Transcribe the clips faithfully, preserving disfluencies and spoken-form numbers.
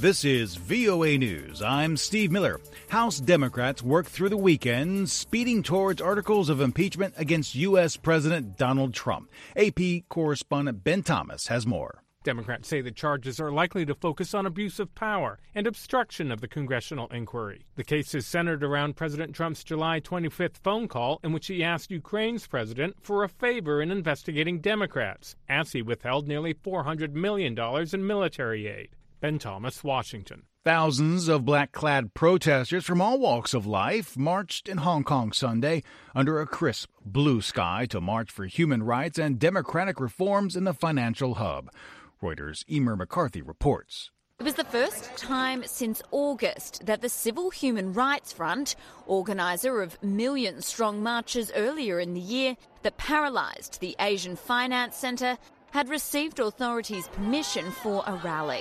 This is V O A News. I'm Steve Miller. House Democrats worked through the weekend, speeding towards articles of impeachment against U S. President Donald Trump. A P correspondent Ben Thomas has more. Democrats say the charges are likely to focus on abuse of power and obstruction of the congressional inquiry. The case is centered around President Trump's July twenty-fifth phone call in which he asked Ukraine's president for a favor in investigating Democrats, as he withheld nearly four hundred million dollars in military aid. Ben Thomas, Washington. Thousands of black-clad protesters from all walks of life marched in Hong Kong Sunday under a crisp blue sky to march for human rights and democratic reforms in the financial hub. Reuters' Emer McCarthy reports. It was the first time since August that the Civil Human Rights Front, organiser of million-strong marches earlier in the year that paralysed the Asian Finance Centre, had received authorities' permission for a rally.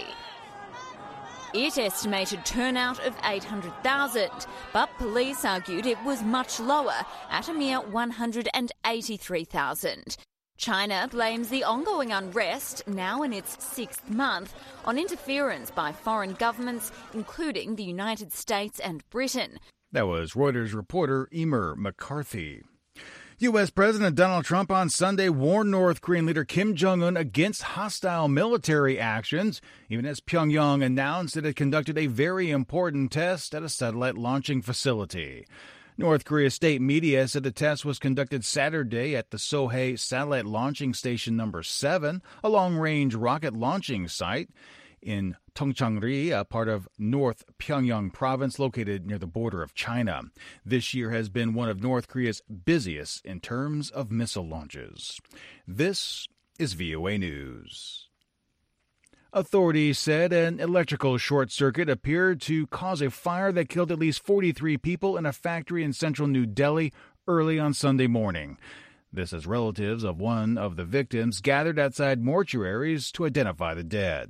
It estimated turnout of eight hundred thousand, but police argued it was much lower at a mere one hundred eighty-three thousand. China blames the ongoing unrest, now in its sixth month, on interference by foreign governments, including the United States and Britain. That was Reuters reporter Emer McCarthy. U S. President Donald Trump on Sunday warned North Korean leader Kim Jong-un against hostile military actions, even as Pyongyang announced it had conducted a very important test at a satellite launching facility. North Korea state media said the test was conducted Saturday at the Sohae Satellite Launching Station number seven, a long-range rocket launching site in Tongchang-ri, a part of North Pyongyang province located near the border of China. This year has been one of North Korea's busiest in terms of missile launches. This is V O A News. Authorities said an electrical short circuit appeared to cause a fire that killed at least forty-three people in a factory in central New Delhi early on Sunday morning. This as relatives of one of the victims gathered outside mortuaries to identify the dead.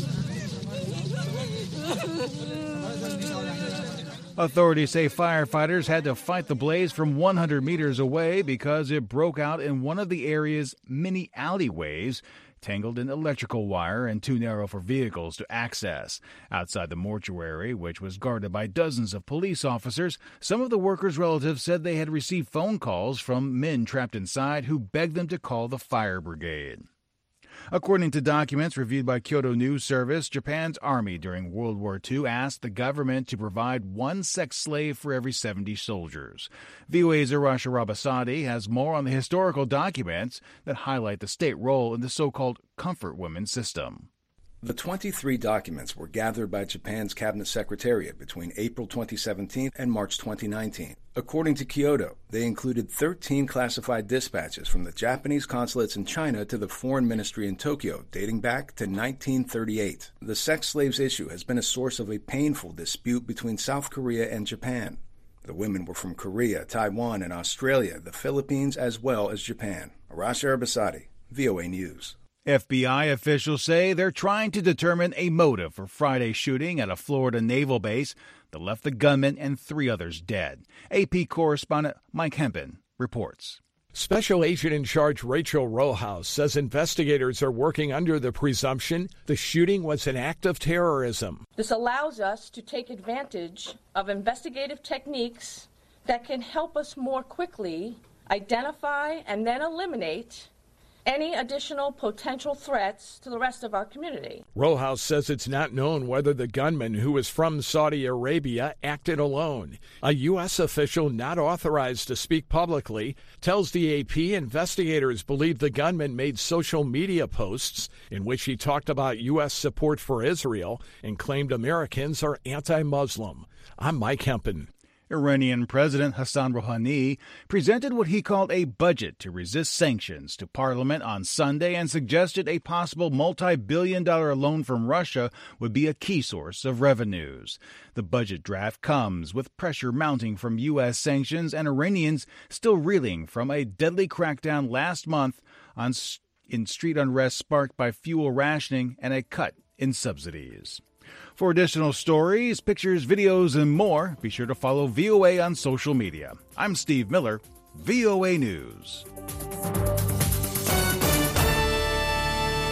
Authorities say firefighters had to fight the blaze from one hundred meters away because it broke out in one of the area's many alleyways, tangled in electrical wire and too narrow for vehicles to access. Outside the mortuary, which was guarded by dozens of police officers, some of the workers' relatives said they had received phone calls from men trapped inside who begged them to call the fire brigade. According to documents reviewed by Kyodo News Service, Japan's army during World War Two asked the government to provide one sex slave for every seventy soldiers. V O A's Arash Arabasadi has more on the historical documents that highlight the state role in the so-called comfort women system. The twenty-three documents were gathered by Japan's Cabinet Secretariat between April twenty seventeen and March twenty nineteen. According to Kyodo, they included thirteen classified dispatches from the Japanese consulates in China to the Foreign Ministry in Tokyo, dating back to nineteen thirty-eight. The sex slaves issue has been a source of a painful dispute between South Korea and Japan. The women were from Korea, Taiwan, and Australia, the Philippines, as well as Japan. Arash Arabasadi, V O A News. F B I officials say they're trying to determine a motive for Friday's shooting at a Florida naval base that left the gunman and three others dead. A P correspondent Mike Hempen reports. Special Agent in Charge Rachel Rojas says investigators are working under the presumption the shooting was an act of terrorism. This allows us to take advantage of investigative techniques that can help us more quickly identify and then eliminate any additional potential threats to the rest of our community. Rojas says it's not known whether the gunman, who is from Saudi Arabia, acted alone. A U S official not authorized to speak publicly tells the A P investigators believe the gunman made social media posts in which he talked about U S support for Israel and claimed Americans are anti-Muslim. I'm Mike Hempen. Iranian President Hassan Rouhani presented what he called a budget to resist sanctions to Parliament on Sunday and suggested a possible multi-billion dollar loan from Russia would be a key source of revenues. The budget draft comes with pressure mounting from U S sanctions and Iranians still reeling from a deadly crackdown last month on in street unrest sparked by fuel rationing and a cut in subsidies. For additional stories, pictures, videos, and more, be sure to follow V O A on social media. I'm Steve Miller, V O A News.